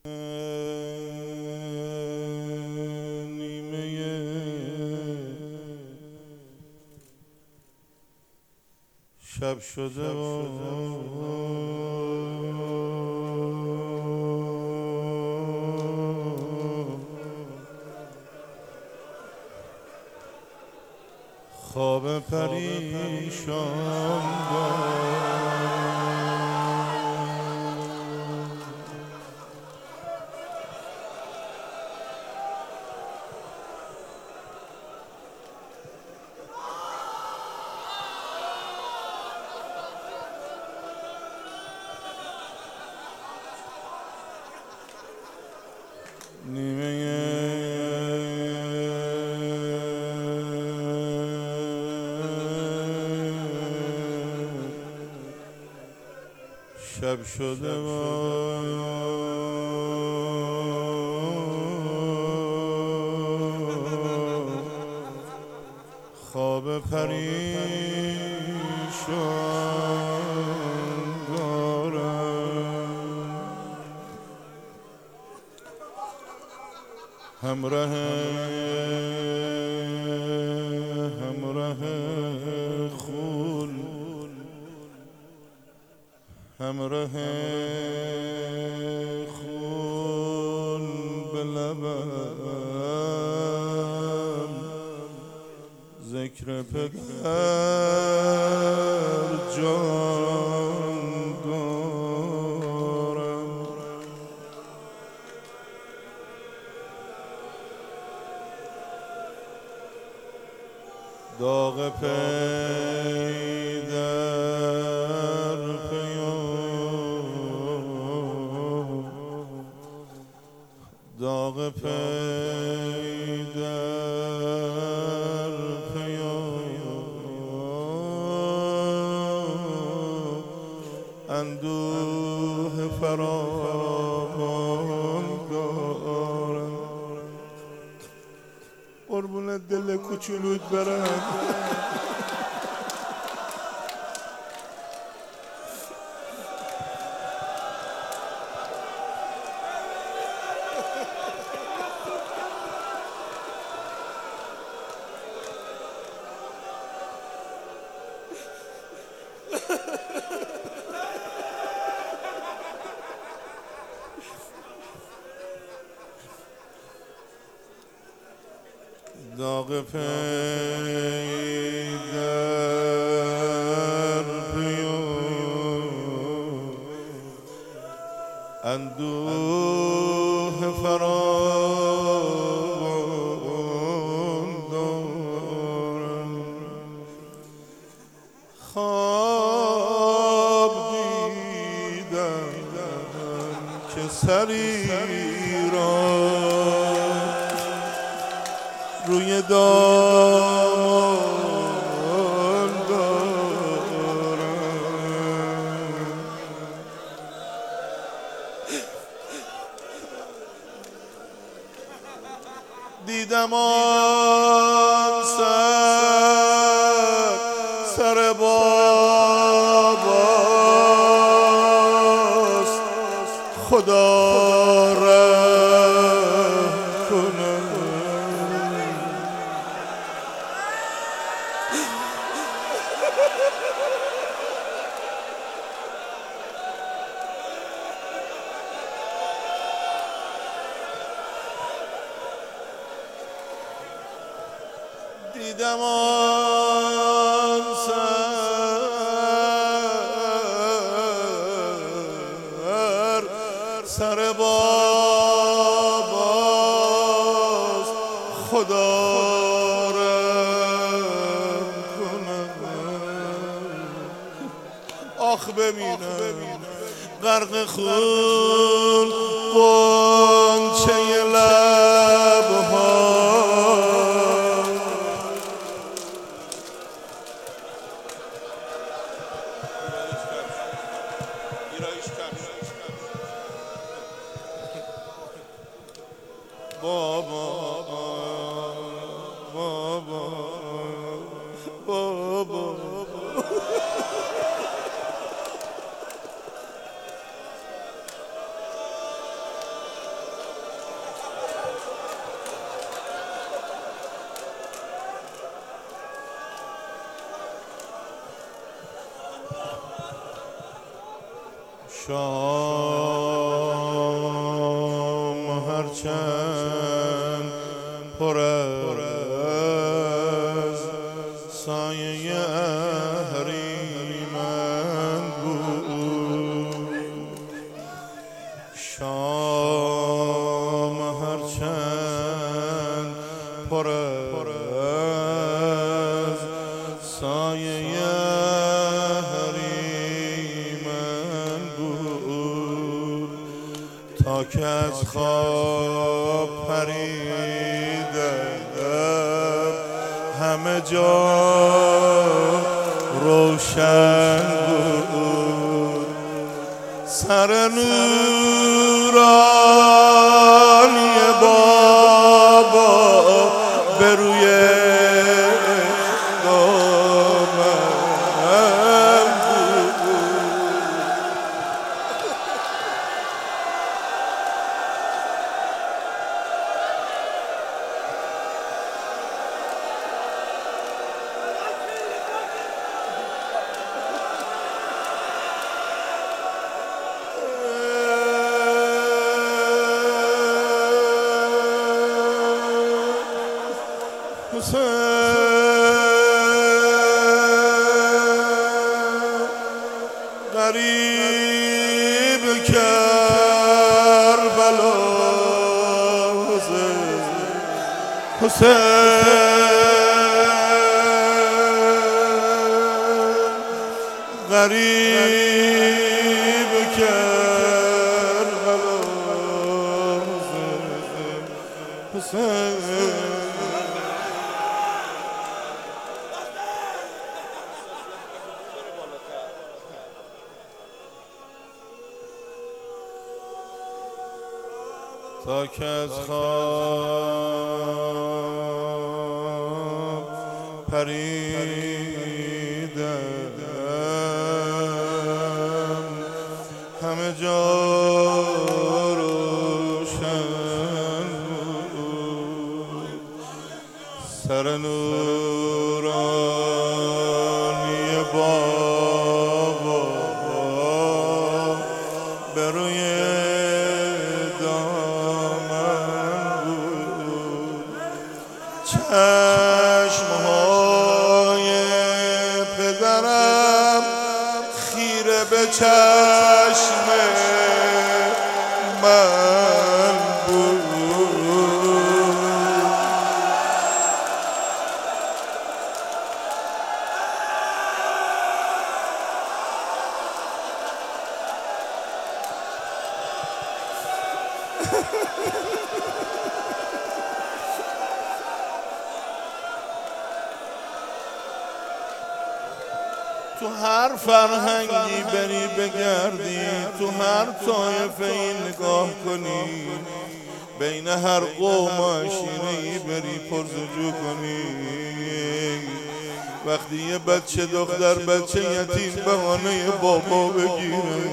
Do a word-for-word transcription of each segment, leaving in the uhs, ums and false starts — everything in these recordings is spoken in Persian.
نیمه شب شده و خواب پریشان نیمه شب شده و خواب پریشان دارم همراه همراه خون همراه خون به لبم ذکر پدر جان دارم داغ پی در پیام داغ پی در پیام اندوه فراوان دارم قربون دل کوچولوت برم داغ پی در پیام اندوه فراوان دارم خواب دیدم که سری را روی دامان دارم دیدم آن سر سر باباست خدا رحم کنه دیدم آن سر سر باباست خدا رحم کنه آخ ببینم غرق خون غنچه لبها بابا بابا بابا شام هرچند پر از سایه اهریمن بود، شام هرچند پر از سایه اهریمن بود، تا که از خواب پریدم همه جا روشن بود، سر نورانی بابا به روی دامن بود. غریب کربلا حسین، غریب کربلا حسین. تا که از خواب پریدم همه جا روشن بود، سر نورانی بابا به روی چشمهای پدرم خیره به چشم من بود، تو هر فرهنگی بری بگردی، تو هر طایفه‌ای نگاه کنی، بین هر قوم و عشیره‌ای بری پرسجو کنی، وقتی یه بچه دختر بچه یتیم بهانه بابا بگیره،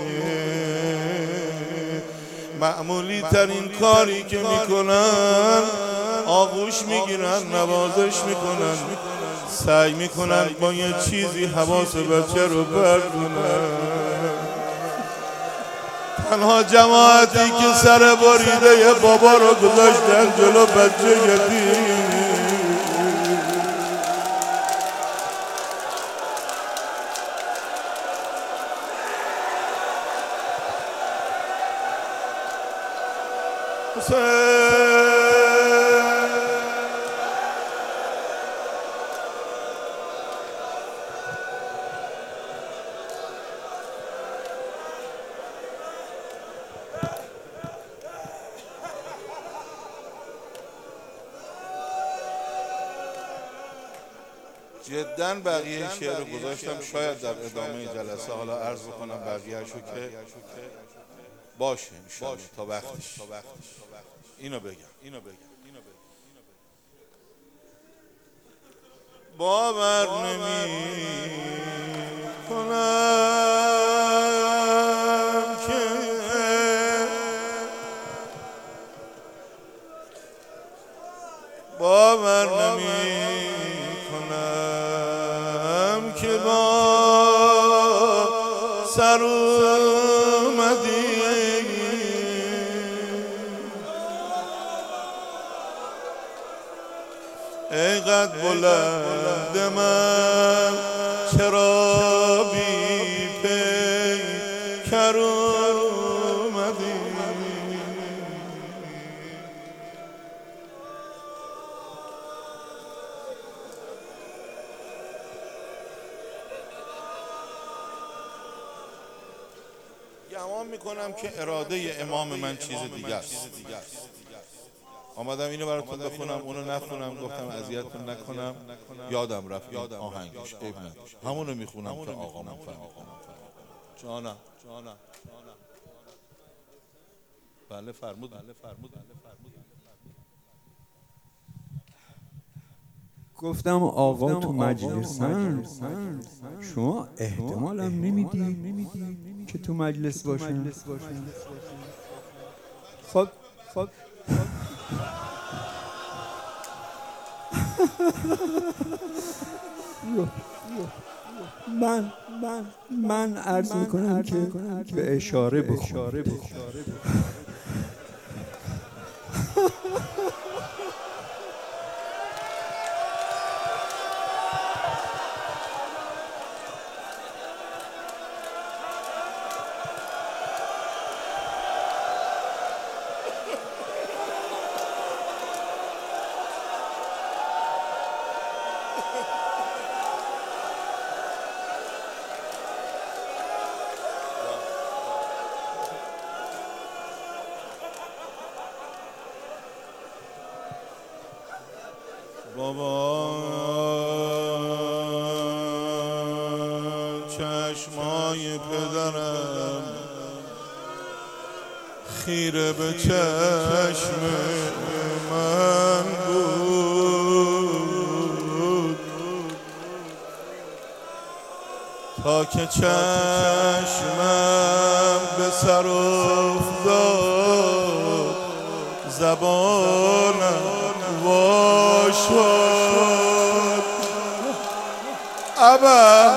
معمولی ترین کاری که میکنن آغوش میگیرن، نوازش میکنن، سعی میکنن با یه چیزی حواس بچه رو بردونن. تنها جماعتی که سر بریده یه بابا رو گذاشتن جلو بچه یتیم. جداً بقیه شعر رو گذاشتم، شاید در ادامه جلسه حالا عرض بکنم بقیه‌شو که باشه انشاءالله تا وقتش. اینو بگم اینو بگم باور نمی کنم که باور نمی کنم که با سر اومد ای قد بلند من چرا بی پیکر اومدی؟ گمان میکنم که اراده امام من چیز دیگه است. آمدم اینو براتون بخونم، اونو نخونم، گفتم اذیتتون نکنم، یادم رفت این آهنگش، عیب نداره، همونو میخونم که آقامون فهمید. جانم بله فرمود. گفتم آقا تو مجلسن، شما احتمالم نمیدی که تو مجلس باشن. خب خب من من من عرض میکنم که به اشاره بخون. بابا چشمای پدرم خیره به چشم من بود تا که چشمم به سر افتاد زبانم وا شد. ابا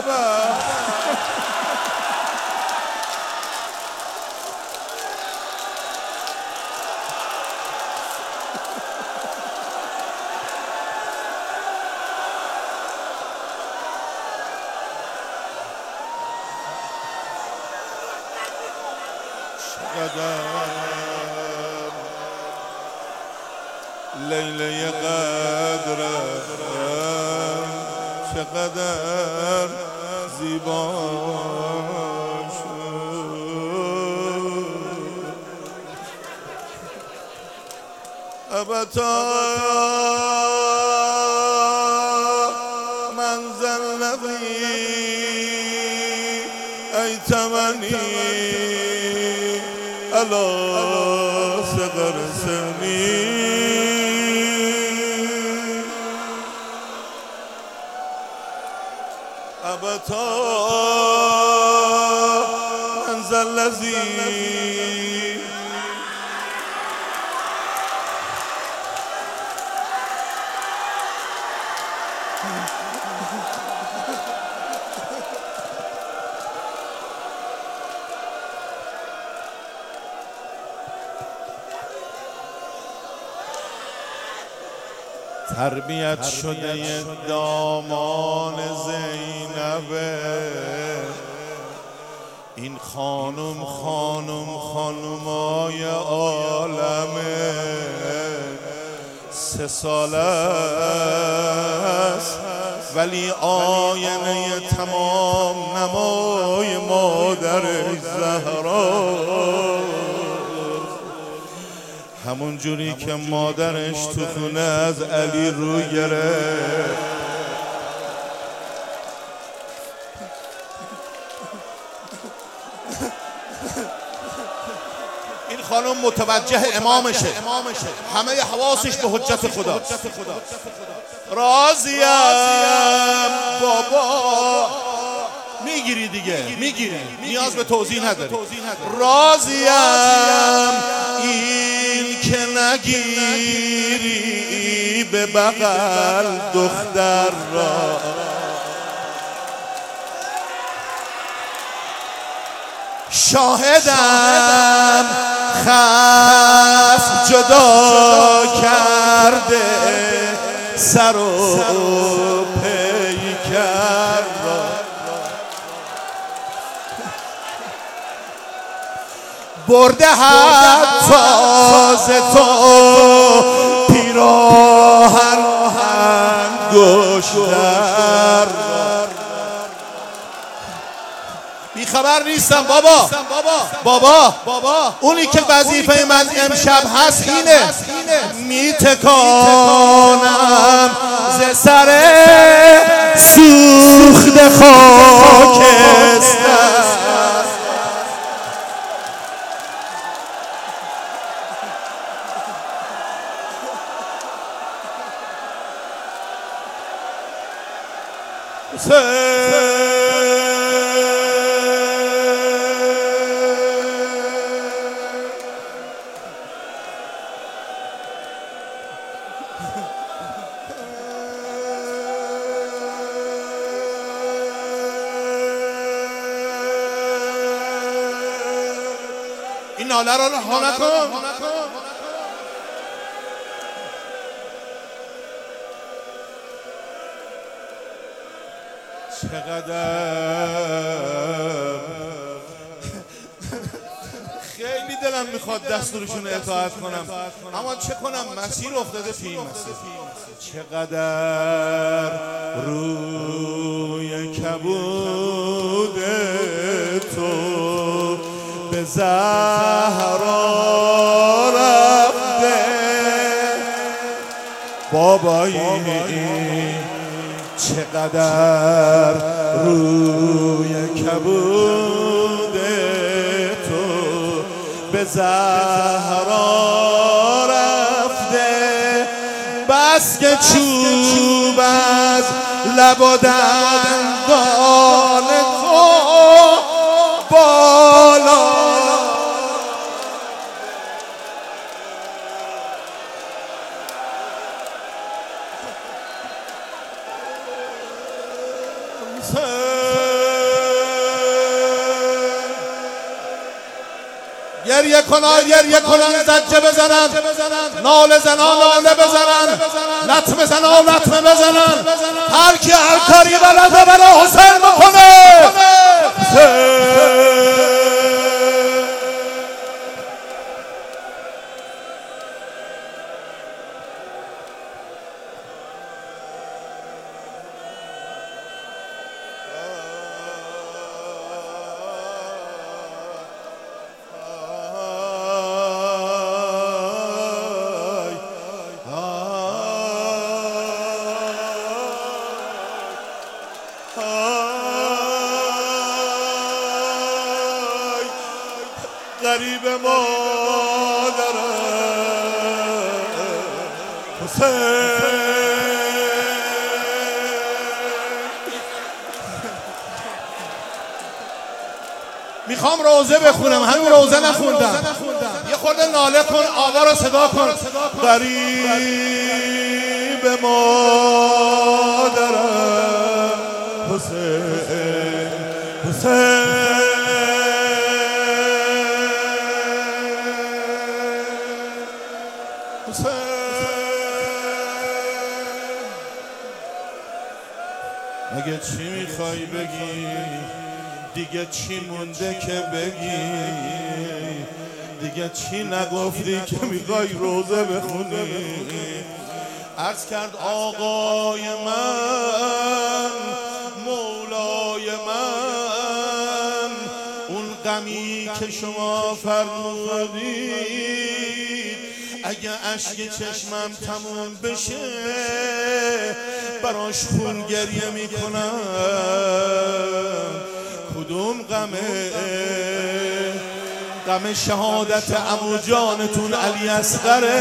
چقدر لیله قدرم چقدر زیبا شد. ابتا من ذا الذی ایتمنی علی صغر سنی. ابتا من ذا الذی تربیت شده دامان زینبه این خانم خانم خانمای عالمه. سه سال است ولی آینه تمام نمای مادر زهرا، همون جوری که مادرش تو خونه از علی رو گرفت. این خانم متوجه امامشه، همه حواسش به حجت خدا. راضیم بابا، میگیری دیگه، میگیری، نیاز به توضیح نداری. راضیم این که نگیری به بغل دختر را، شاهدم خصم جدا کرده سر و پیکر را برده حتی ز تو پیراهن انگشتر. بیخبر نیستم بابا بابا بابا اونی که وظیفه من امشب هست اینه، میتکانم ز سر سوخت خاکستر. این ناله رو رها نکن. چقدر خیلی دلم میخواد دستورشون اطاعت کنم، اما چه کنم، مسیر افتاده فی مسیر. چقدر روی کبود تو به زهرا رفته بابایی، چقدر روی کبود تو به زهرا رفته. بس که چوب از لب و دندان تو بالا گریه کنن گریه کنن زجه بزنن، ناله زنان ناله بزنن، لطمه زنان لطمه بزنن. هر کی هر کاری بلده برای حسین بکنه. غریب مادرم حسین. میخوام روزه بخونم، همین روزه نخوندم. یه خورده ناله کن، آوا رو صدا کن. غریب مادرم حسین حسین. اگه چی میخوای بگی، دیگه چی مونده که بگی، دیگه چی نگفتی که میخوای روزه بخونی. عرض کرد آقای من مولای من، اون غمی که شما فرمودید اگه اشک چشمم تموم بشه براش خون گریه میکنم. کدوم غمه؟ غم شهادت عمو جانتون علی اصغره.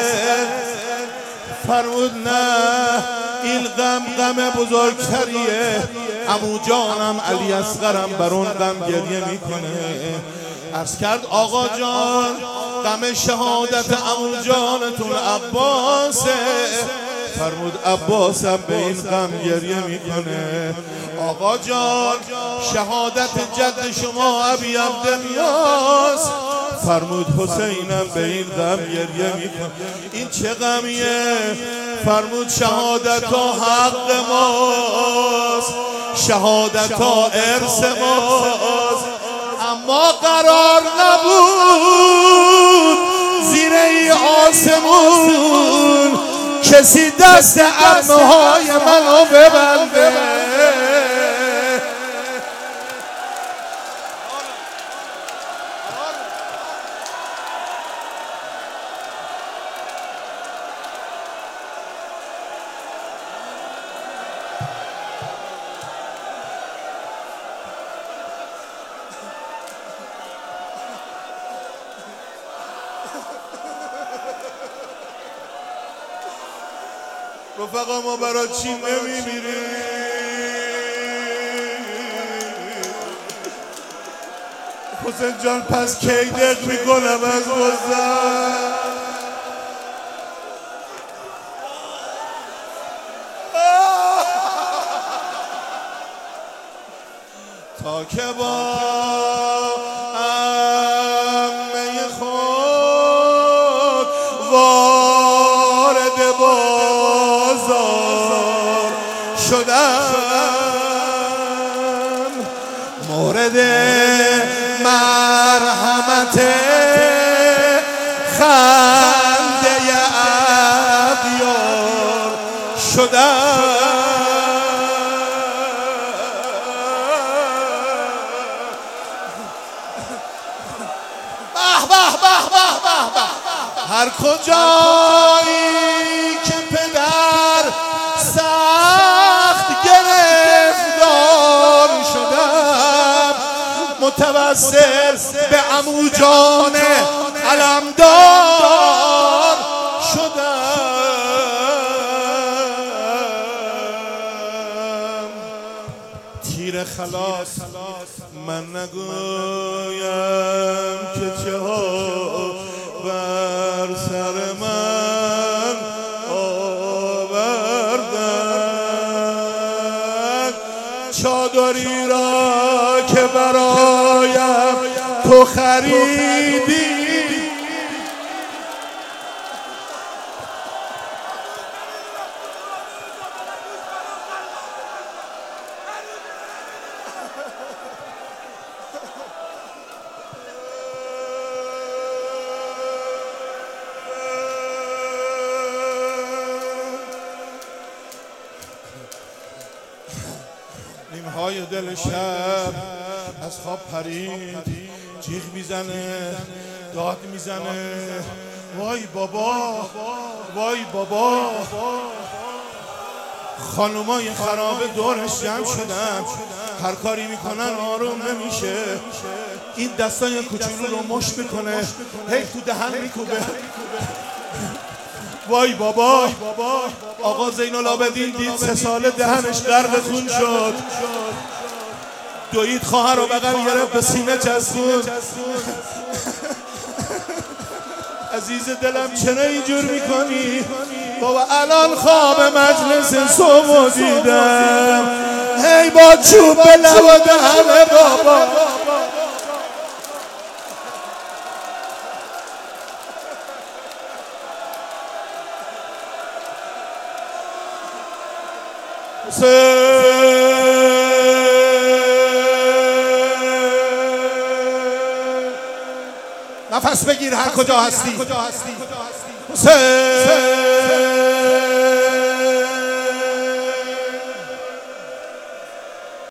فرمود نه، این غم غم بزرگتریه. عمو جانم علی اصغرم بر اون غم گریه میکنه. عرض کرد آقا جان غم شهادت عمو جانتون عباسه. فرمود عباسم به این غم گریه میکنه. آقا جان شهادت جد شما ابی عبدالله. فرمود حسینم به این غم گریه میکن. این چه غمیه؟ فرمود شهادت ها حق ماست، شهادت ها ارث ماست، اما قرار نبود زیر ای آسمون کسی دست عمهای منو ببنده. رفقا ما برای چی نمیمیریم؟ حسین جان پس کی دق میکنم از بزن تا که با عمه خود وارد بازار شدم، مورد مرحمت خنده اغیار شدم. هر کجایی که پدر سخت گرفتار شدم، متوسل به عمو جان علمدار شدم. تیر خلاص من نگویم که چه ها بر سر من آوردن، چادری را که برایم تو خریدی نیمهای دل شب از خواب پرید، جیغ میزنه، داد میزنه، وای بابا وای بابا. خانومای خرابه دورش جمع شدن، هر کاری میکنن آروم نمیشه. این دستای کوچولو رو مش میکنه، هی تو دهن میکوبه. وای بابا. آقا زین العابدین دید سه ساله دهنش غرق خون شد، دوید خواهر رو بغل گرفت به سینه چسبون. عزیز دلم چرا اینجور میکنی؟ بابا الان خواب مجلس صبح دیدم، هی با چوب به لب و دهن بابا. نفس بگیر هر کجا هستی. حسین